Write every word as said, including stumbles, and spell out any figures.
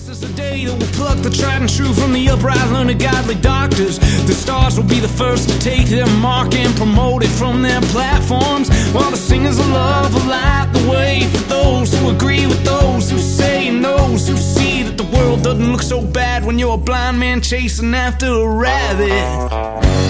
This is the day that will pluck the tried and true from the upright, learned godly doctors. The stars will be the first to take their mark and promote it from their platforms, while the singers of love will light the way for those who agree with those who say, and those who see that the world doesn't look so bad when you're a blind man chasing after a rabbit.